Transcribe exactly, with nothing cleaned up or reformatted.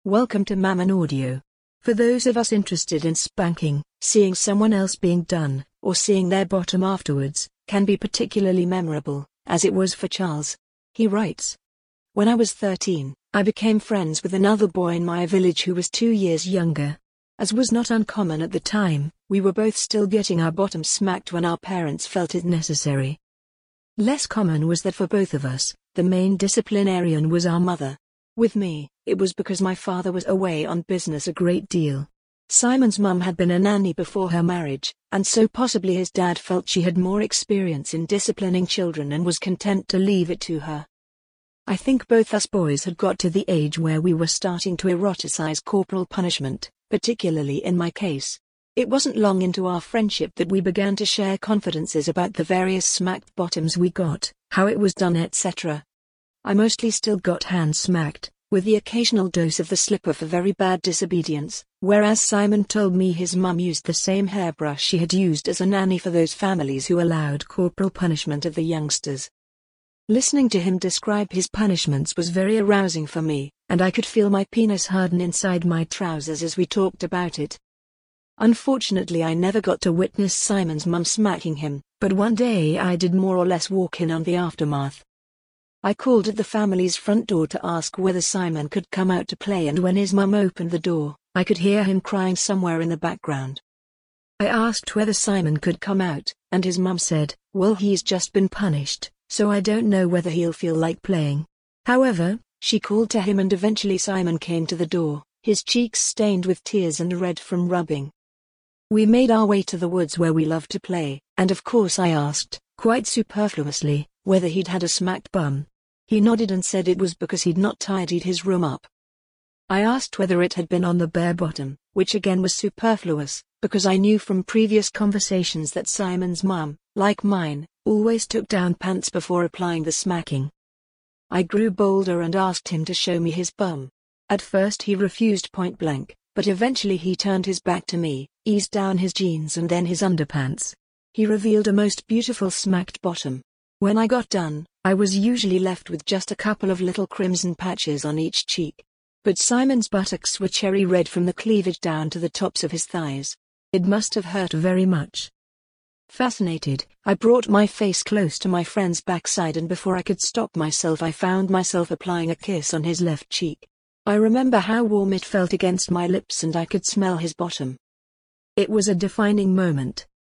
Welcome to Mammon Audio. For those of us interested in spanking, seeing someone else being done, or seeing their bottom afterwards, can be particularly memorable, as it was for Charles. He writes, "When I was thirteen, I became friends with another boy in my village who was two years younger. As was not uncommon at the time, we were both still getting our bottoms smacked when our parents felt it necessary. Less common was that for both of us, the main disciplinarian was our mother. With me, it was because my father was away on business a great deal. Simon's mum had been a nanny before her marriage, and so possibly his dad felt she had more experience in disciplining children and was content to leave it to her. I think both us boys had got to the age where we were starting to eroticize corporal punishment, particularly in my case. It wasn't long into our friendship that we began to share confidences about the various smacked bottoms we got, how it was done, et cetera. I mostly still got hand smacked, with the occasional dose of the slipper for very bad disobedience, whereas Simon told me his mum used the same hairbrush she had used as a nanny for those families who allowed corporal punishment of the youngsters. Listening to him describe his punishments was very arousing for me, and I could feel my penis harden inside my trousers as we talked about it. Unfortunately, I never got to witness Simon's mum smacking him, but one day I did more or less walk in on the aftermath. I called at the family's front door to ask whether Simon could come out to play, and when his mum opened the door, I could hear him crying somewhere in the background. I asked whether Simon could come out, and his mum said, "Well, he's just been punished, so I don't know whether he'll feel like playing." However, she called to him and eventually Simon came to the door, his cheeks stained with tears and red from rubbing. We made our way to the woods where we loved to play, and of course I asked, quite superfluously, whether he'd had a smacked bum. He nodded and said it was because he'd not tidied his room up. I asked whether it had been on the bare bottom, which again was superfluous, because I knew from previous conversations that Simon's mum, like mine, always took down pants before applying the smacking. I grew bolder and asked him to show me his bum. At first he refused point blank, but eventually he turned his back to me, eased down his jeans and then his underpants. He revealed a most beautiful smacked bottom. When I got done, I was usually left with just a couple of little crimson patches on each cheek. But Simon's buttocks were cherry red from the cleavage down to the tops of his thighs. It must have hurt very much. Fascinated, I brought my face close to my friend's backside, and before I could stop myself I found myself applying a kiss on his left cheek. I remember how warm it felt against my lips and I could smell his bottom. It was a defining moment,